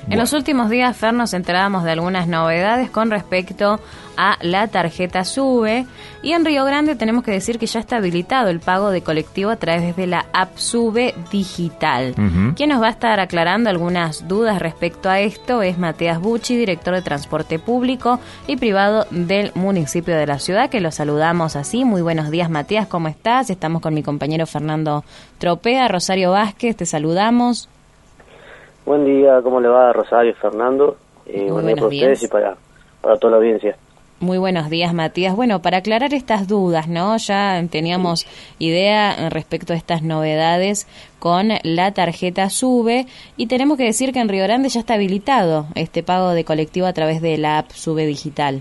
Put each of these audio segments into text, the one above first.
En los últimos días, Fer, nos enterábamos de algunas novedades con respecto a la tarjeta SUBE, y en Río Grande tenemos que decir que ya está habilitado el pago de colectivo a través de la app SUBE Digital. Quien nos va a estar aclarando algunas dudas respecto a esto es Matías Bucci, director de Transporte Público y Privado del municipio de la ciudad, que lo saludamos así. Muy buenos días, Matías, ¿cómo estás? Estamos con mi compañero Fernando Tropea. Rosario Vázquez, te saludamos. Buen día, ¿cómo le va, Rosario, Fernando? Buen día para ustedes y para toda la audiencia. Muy buenos días, Matías. Bueno, para aclarar estas dudas, ¿no? Ya teníamos idea respecto a estas novedades con la tarjeta SUBE, y tenemos que decir que en Río Grande ya está habilitado este pago de colectivo a través de la app SUBE Digital.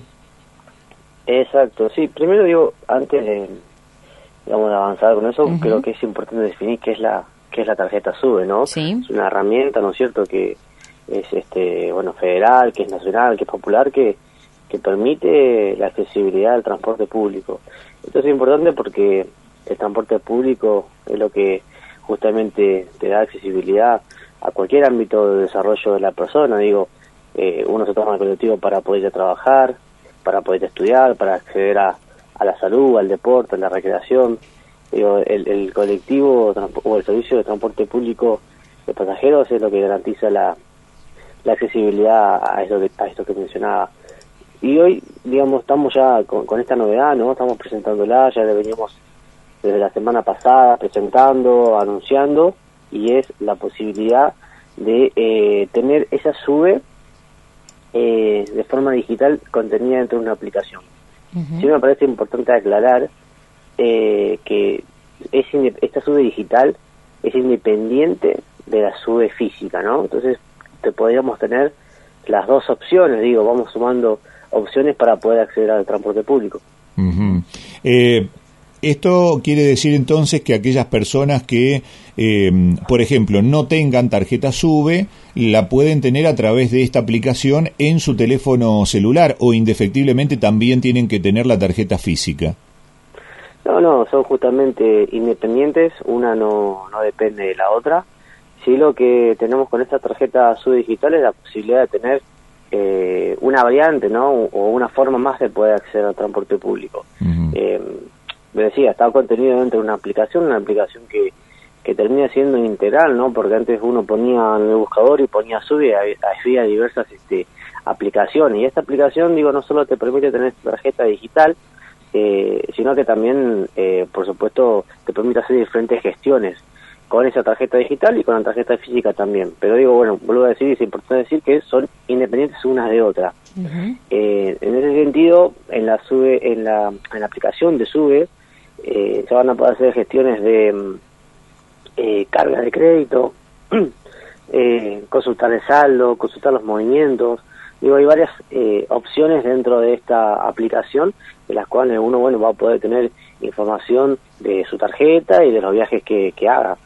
Exacto, sí. Primero digo, antes de, digamos, de avanzar con eso, creo que es importante definir qué es la tarjeta SUBE, ¿no? Sí. Es una herramienta, ¿no es cierto?, que es federal, que es nacional, que es popular, que permite la accesibilidad al transporte público. Esto es importante porque el transporte público es lo que justamente te da accesibilidad a cualquier ámbito de desarrollo de la persona. Digo, uno se toma el colectivo para poder ir a trabajar, para poder estudiar, para acceder a la salud, al deporte, a la recreación. Digo, el colectivo o el servicio de transporte público de pasajeros es lo que garantiza la accesibilidad a esto que mencionaba. Y hoy, digamos, estamos ya con esta novedad, ¿no? Estamos presentándola, ya la veníamos desde la semana pasada presentando, anunciando, y es la posibilidad de tener esa SUBE de forma digital contenida dentro de una aplicación. Sí me parece importante aclarar que esta SUBE digital es independiente de la SUBE física, ¿no? Entonces podríamos tener las dos opciones, digo, vamos sumando opciones para poder acceder al transporte público. Esto quiere decir entonces que aquellas personas que, por ejemplo, no tengan tarjeta SUBE, la pueden tener a través de esta aplicación en su teléfono celular, o indefectiblemente también tienen que tener la tarjeta física. No, son justamente independientes, una no depende de la otra. Sí, lo que tenemos con esta tarjeta SUBE digital es la posibilidad de tener una variante, ¿no? O una forma más de poder acceder al transporte público. Me decía, está contenido dentro de una aplicación que termina siendo integral, ¿no? Porque antes uno ponía en el buscador y ponía SUBE, había diversas aplicaciones, y esta aplicación, digo, no solo te permite tener esta tarjeta digital, sino que también, por supuesto, te permite hacer diferentes gestiones con esa tarjeta digital y con la tarjeta física también. Pero digo, bueno, vuelvo a decir, es importante decir que son independientes unas de otras. En ese sentido, en la SUBE, en la aplicación de SUBE, se van a poder hacer gestiones de carga de crédito, consultar el saldo, consultar los movimientos. Digo, hay varias opciones dentro de esta aplicación, de las cuales uno, bueno, va a poder tener información de su tarjeta y de los viajes que haga.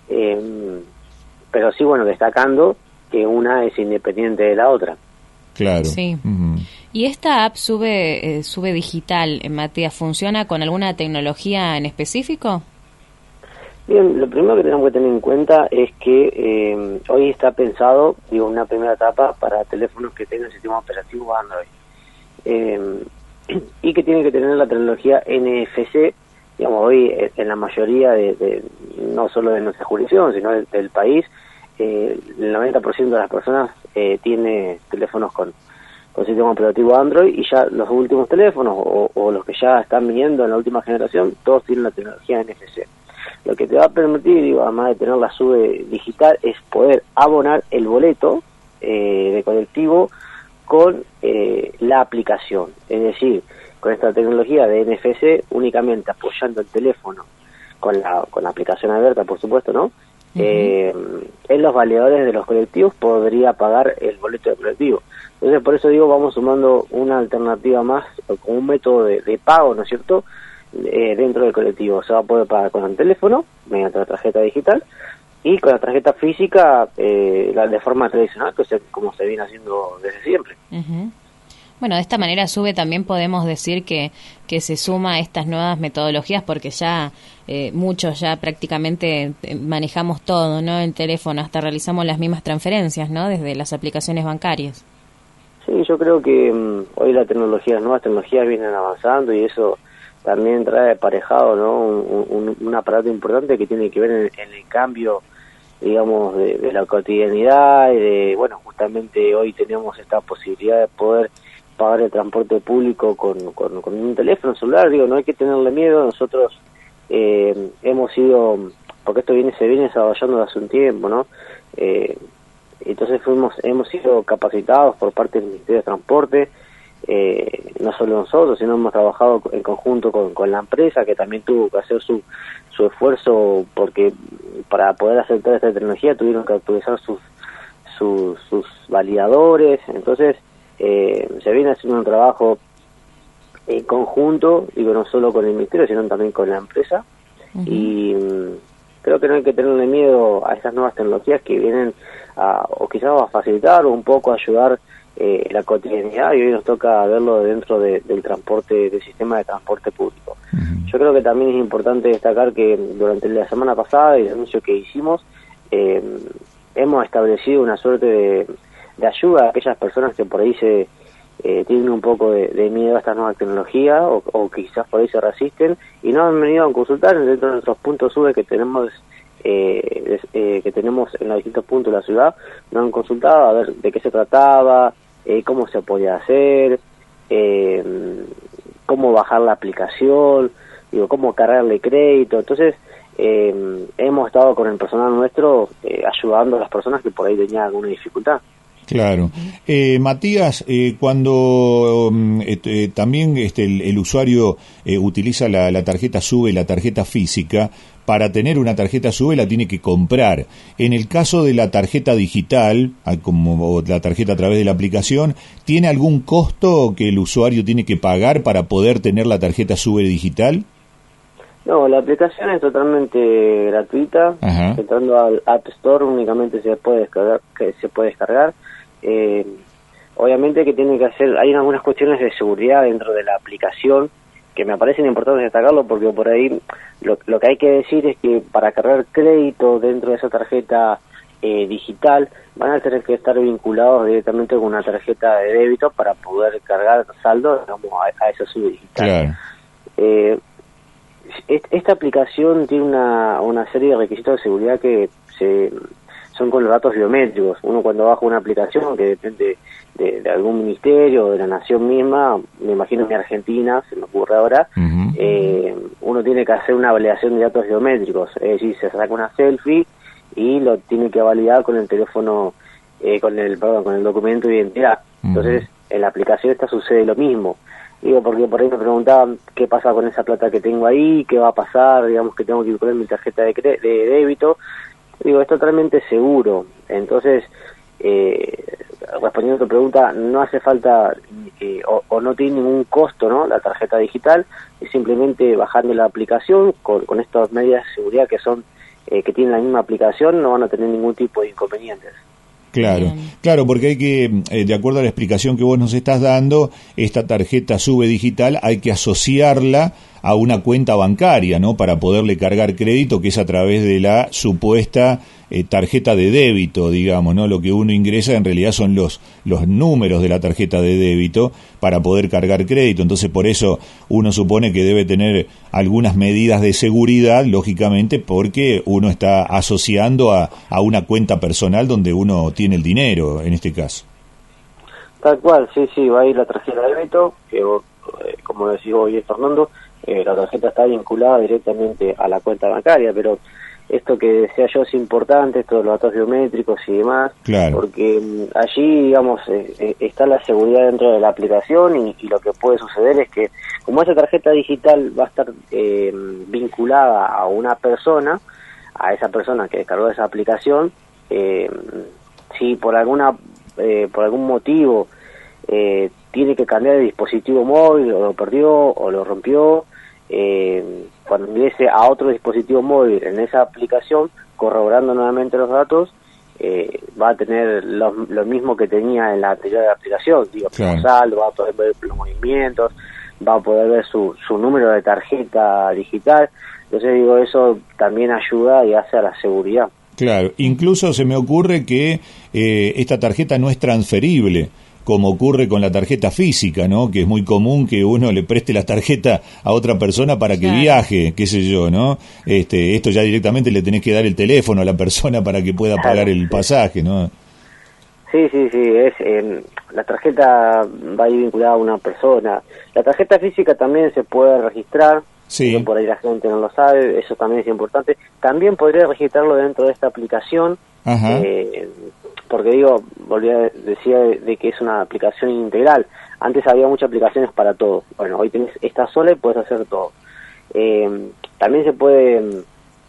Pero sí, bueno, destacando que una es independiente de la otra. Claro. Sí. ¿Y esta app SUBE digital, Matías, funciona con alguna tecnología en específico? Bien, lo primero que tenemos que tener en cuenta es que hoy está pensado, digo, una primera etapa para teléfonos que tengan sistema operativo Android, y que tienen que tener la tecnología NFC. Digamos, hoy en la mayoría no solo de nuestra jurisdicción, sino del país, el 90% de las personas tiene teléfonos con sistema operativo Android, y ya los últimos teléfonos o los que ya están viniendo en la última generación, todos tienen la tecnología NFC. Lo que te va a permitir, digo, además de tener la SUBE digital, es poder abonar el boleto de colectivo con la aplicación. Es decir, con esta tecnología de NFC, únicamente apoyando el teléfono con la aplicación abierta, por supuesto, ¿no? En los validadores de los colectivos podría pagar el boleto de colectivo. Entonces, por eso digo, vamos sumando una alternativa más, como un método de pago, ¿no es cierto?, dentro del colectivo. Se va a poder pagar con el teléfono, mediante la tarjeta digital, y con la tarjeta física de forma tradicional, que es como se viene haciendo desde siempre. Bueno, de esta manera SUBE también podemos decir que se suma a estas nuevas metodologías porque ya muchos ya prácticamente manejamos todo, ¿no? El teléfono, hasta realizamos las mismas transferencias, ¿no? Desde las aplicaciones bancarias. Sí, yo creo que hoy las nuevas tecnologías vienen avanzando y eso también trae aparejado, ¿no? Un aparato importante que tiene que ver en el cambio, digamos, de la cotidianidad y de, bueno, justamente hoy tenemos esta posibilidad de poder pagar el transporte público con un teléfono celular. Digo, no hay que tenerle miedo. Nosotros hemos ido, porque esto se viene desarrollando desde hace un tiempo, ¿no? Entonces hemos sido capacitados por parte del Ministerio de Transporte, no solo nosotros, sino hemos trabajado en conjunto con la empresa, que también tuvo que hacer su esfuerzo, porque para poder aceptar esta tecnología tuvieron que actualizar sus validadores. Entonces se viene haciendo un trabajo en conjunto, digo, no solo con el Ministerio, sino también con la empresa. Y creo que no hay que tenerle miedo a estas nuevas tecnologías que vienen o quizás a facilitar o un poco a ayudar la cotidianidad, y hoy nos toca verlo dentro del transporte, del sistema de transporte público. Yo creo que también es importante destacar que durante la semana pasada, el anuncio que hicimos, hemos establecido una suerte de ayuda a aquellas personas que por ahí tienen un poco de miedo a estas nuevas tecnologías o quizás por ahí se resisten y no han venido a consultar dentro de nuestros puntos SUBE que tenemos en los distintos puntos de la ciudad. Nos han consultado a ver de qué se trataba, cómo se podía hacer, cómo bajar la aplicación, digo, cómo cargarle crédito. Entonces hemos estado con el personal nuestro ayudando a las personas que por ahí tenían alguna dificultad. Claro. Matías, cuando también el usuario utiliza la tarjeta SUBE, la tarjeta física, para tener una tarjeta SUBE la tiene que comprar. En el caso de la tarjeta digital, como la tarjeta a través de la aplicación, ¿tiene algún costo que el usuario tiene que pagar para poder tener la tarjeta SUBE digital? No, la aplicación es totalmente gratuita. Ajá. Entrando al App Store únicamente se puede descargar. Obviamente que tiene que hacer, hay algunas cuestiones de seguridad dentro de la aplicación que me parecen importantes destacarlo, porque por ahí lo que hay que decir es que para cargar crédito dentro de esa tarjeta digital van a tener que estar vinculados directamente con una tarjeta de débito para poder cargar saldo, digamos, a esa SUBE digital. Claro. Esta aplicación tiene una serie de requisitos de seguridad que son con los datos biométricos. Uno cuando baja una aplicación que depende de algún ministerio o de la nación misma, me imagino en Argentina, se me ocurre ahora, uno tiene que hacer una validación de datos biométricos, es decir, se saca una selfie y lo tiene que validar con el teléfono, con el documento de identidad. Entonces, en la aplicación esta sucede lo mismo. Digo, porque por ahí me preguntaban qué pasa con esa plata que tengo ahí, qué va a pasar, digamos que tengo que incluir mi tarjeta de débito. Digo, es totalmente seguro. Entonces, respondiendo a tu pregunta, no hace falta o no tiene ningún costo, ¿no? La tarjeta digital es simplemente bajando la aplicación con estas medidas de seguridad que son que tienen la misma aplicación, no van a tener ningún tipo de inconvenientes. Claro, porque hay que, de acuerdo a la explicación que vos nos estás dando, esta tarjeta SUBE digital hay que asociarla a una cuenta bancaria, ¿no? Para poderle cargar crédito, que es a través de la supuesta tarjeta de débito, digamos, ¿no? Lo que uno ingresa en realidad son los números de la tarjeta de débito para poder cargar crédito. Entonces, por eso uno supone que debe tener algunas medidas de seguridad, lógicamente, porque uno está asociando a una cuenta personal donde uno tiene el dinero, en este caso. Tal cual, sí, va a ir la tarjeta de débito, que como decís hoy Fernando, la tarjeta está vinculada directamente a la cuenta bancaria, pero esto que decía yo es importante, esto de los datos biométricos y demás, claro, porque allí, digamos, está la seguridad dentro de la aplicación y lo que puede suceder es que, como esa tarjeta digital va a estar vinculada a una persona, a esa persona que descargó esa aplicación, si por algún motivo tiene que cambiar de dispositivo móvil, o lo perdió o lo rompió, cuando ingrese a otro dispositivo móvil en esa aplicación, corroborando nuevamente los datos, va a tener lo mismo que tenía en la anterior aplicación, digo, claro. saldo, va a poder ver los movimientos, va a poder ver su número de tarjeta digital. Entonces digo, eso también ayuda y hace a la seguridad. Claro, incluso se me ocurre que esta tarjeta no es transferible, como ocurre con la tarjeta física, ¿no? Que es muy común que uno le preste la tarjeta a otra persona para que claro. viaje, qué sé yo, ¿no? Esto ya directamente le tenés que dar el teléfono a la persona para que pueda pagar el pasaje, ¿no? Sí, la tarjeta va a ir vinculada a una persona. La tarjeta física también se puede registrar, sí. por ahí la gente no lo sabe, eso también es importante. También podría registrarlo dentro de esta aplicación, porque digo, decía de que es una aplicación integral. Antes había muchas aplicaciones para todo. Bueno, hoy tenés esta sola y puedes hacer todo. También se puede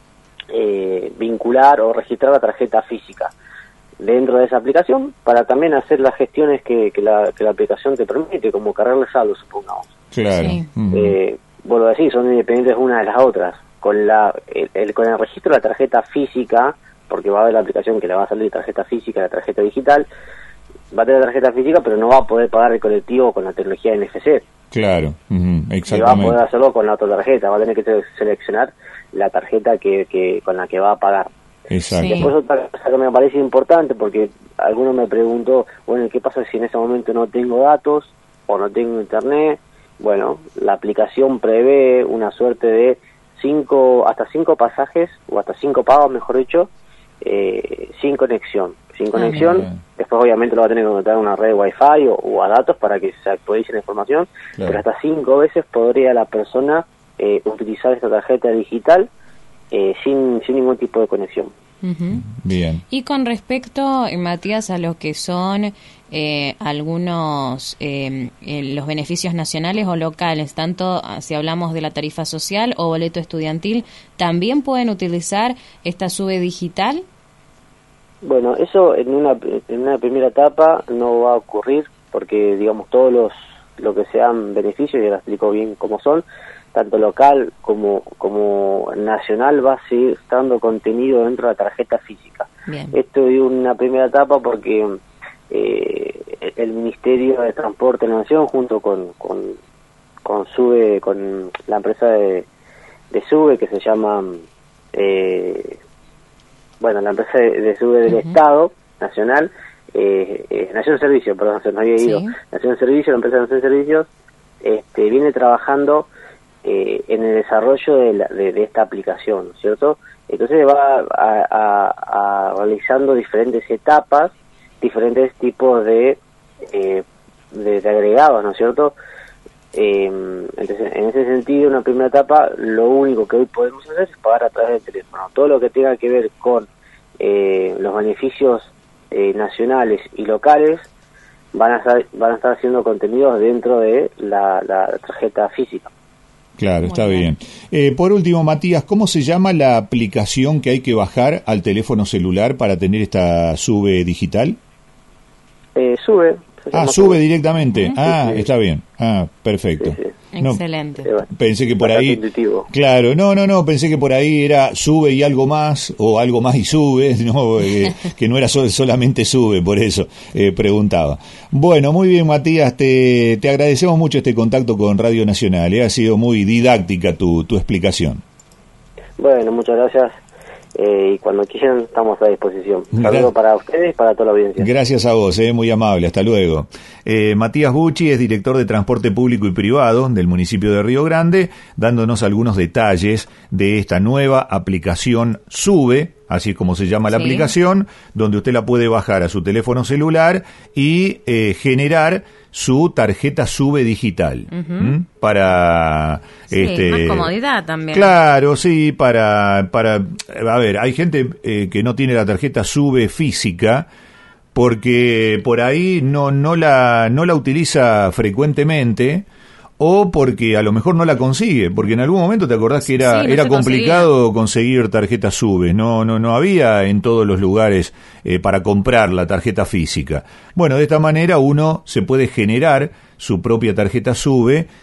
vincular o registrar la tarjeta física dentro de esa aplicación para también hacer las gestiones que la aplicación te permite, como cargarle saldo, supongamos. Claro. Sí. Vuelvo a decir, son independientes una de las otras. Con con el registro de la tarjeta física, porque va a haber la aplicación que le va a salir tarjeta física, la tarjeta digital, va a tener la tarjeta física, pero no va a poder pagar el colectivo con la tecnología NFC. Claro, exactamente. Y va a poder hacerlo con la otra tarjeta, va a tener que seleccionar la tarjeta con la que va a pagar. Exacto. Sí. Después otra cosa que me parece importante, porque alguno me preguntó, bueno, ¿qué pasa si en ese momento no tengo datos o no tengo internet? Bueno, la aplicación prevé una suerte de hasta 5 pasajes, o hasta 5 pagos, mejor dicho, sin conexión. Sin conexión, bien. Después obviamente lo va a tener que conectar a una red Wi-Fi o a datos para que se actualice la información, claro. pero hasta 5 veces podría la persona utilizar esta tarjeta digital sin ningún tipo de conexión. Uh-huh. Bien. Y con respecto, Matías, a lo que son algunos los beneficios nacionales o locales, tanto si hablamos de la tarifa social o boleto estudiantil, ¿también pueden utilizar esta SUBE digital? Bueno, eso en una primera etapa no va a ocurrir porque, digamos, todos lo que sean beneficios, ya lo explico bien cómo son, tanto local como nacional, va a seguir estando contenido dentro de la tarjeta física. Bien. Esto es una primera etapa porque el Ministerio de Transporte de la Nación, junto con SUBE, con la empresa de SUBE que se llama la empresa de SUBE del Estado Nacional, Nación Servicio, perdón, se me había ido. Sí. Nación Servicio, la empresa de Nación Servicios, viene trabajando en el desarrollo de esta aplicación, ¿cierto? Entonces va a realizando diferentes etapas, diferentes tipos de agregados, ¿no es cierto? Entonces, en ese sentido, una primera etapa, lo único que hoy podemos hacer es pagar a través del teléfono. Todo lo que tenga que ver con los beneficios nacionales y locales van a estar siendo contenidos dentro de la tarjeta física. Claro, está bien. Por último, Matías, ¿cómo se llama la aplicación que hay que bajar al teléfono celular para tener esta SUBE digital? SUBE. SUBE directamente. Sí. Está bien. Perfecto. Sí. No, excelente. Pensé que por ahí... Intuitivo. Claro, no, pensé que por ahí era SUBE y algo más, o algo más y SUBE, no, que no era solamente SUBE, por eso preguntaba. Bueno, muy bien, Matías, te agradecemos mucho este contacto con Radio Nacional, ha sido muy didáctica tu explicación. Bueno, muchas gracias. Y cuando quieran estamos a disposición. Saludos para ustedes y para toda la audiencia. Gracias a vos, muy amable, hasta luego. Matías Bucci es director de Transporte Público y Privado del municipio de Río Grande, dándonos algunos detalles de esta nueva aplicación SUBE, así como se llama la aplicación, donde usted la puede bajar a su teléfono celular y generar su tarjeta SUBE digital. Para más comodidad también. Claro, sí, para a ver, hay gente que no tiene la tarjeta SUBE física porque por ahí no la utiliza frecuentemente, o porque a lo mejor no la consigue, porque en algún momento te acordás que era complicado conseguir tarjeta SUBE, no había en todos los lugares para comprar la tarjeta física. Bueno, de esta manera uno se puede generar su propia tarjeta SUBE